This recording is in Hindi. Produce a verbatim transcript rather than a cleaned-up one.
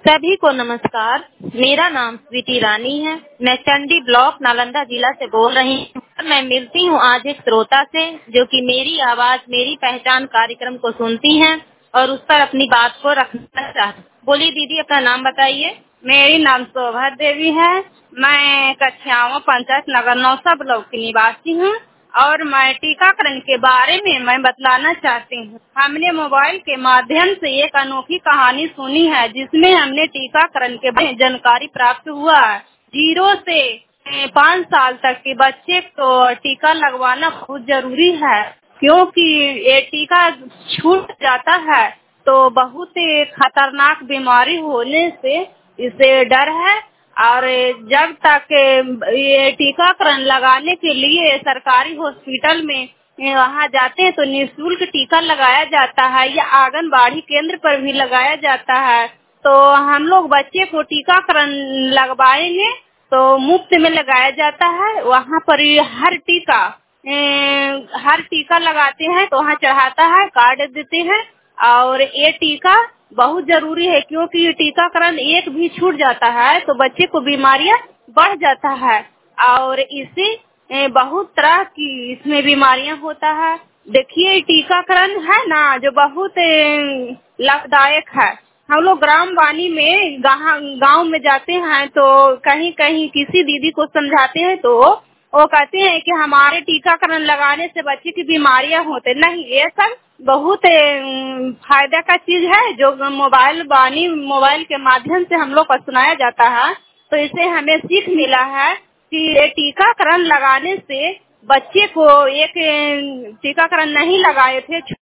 सभी को नमस्कार। मेरा नाम स्वीटी रानी है। मैं चंडी ब्लॉक नालंदा जिला से बोल रही हूँ। मैं मिलती हूँ आज एक श्रोता से जो कि मेरी आवाज मेरी पहचान कार्यक्रम को सुनती हैं और उस पर अपनी बात को रखना चाहती। बोलिए दीदी, अपना नाम बताइए। मेरी नाम शोभा देवी है। मैं कछियावा पंचायत नगर नौसा ब्लॉक की निवासी हूँ और मैं टीकाकरण के बारे में मैं बतलाना चाहती हूँ। हमने मोबाइल के माध्यम से एक अनोखी कहानी सुनी है जिसमें हमने टीकाकरण के बारे में जानकारी प्राप्त हुआ है। जीरो से पाँच साल तक के बच्चे को टीका लगवाना बहुत जरूरी है, क्योंकि ये टीका छूट जाता है तो बहुत खतरनाक बीमारी होने से इसे डर है। और जब तक ये टीकाकरण लगाने के लिए सरकारी हॉस्पिटल में वहाँ जाते हैं तो निःशुल्क टीका लगाया जाता है या आंगनबाड़ी केंद्र पर भी लगाया जाता है। तो हम लोग बच्चे को टीकाकरण लगवाएंगे तो मुफ्त में लगाया जाता है। वहाँ पर हर टीका हर टीका लगाते हैं तो वहाँ चढ़ाता है, कार्ड देते हैं। और ये टीका बहुत जरूरी है, क्योंकि ये टीकाकरण एक भी छूट जाता है तो बच्चे को बीमारियां बढ़ जाता है और इससे बहुत तरह की इसमें बीमारियां होता है। देखिए, टीकाकरण है ना जो बहुत लाभदायक है। हम लोग ग्राम वाणी में गांव में जाते हैं तो कहीं कहीं किसी दीदी को समझाते हैं तो वो कहते हैं कि हमारे टीकाकरण लगाने से बच्चे की बीमारियां होते नहीं। ये सब बहुत फायदा का चीज है जो मोबाइल वाणी मोबाइल के माध्यम से हम लोग को सुनाया जाता है। तो इससे हमें सीख मिला है कि ये टीकाकरण लगाने से बच्चे को एक टीकाकरण नहीं लगाए थे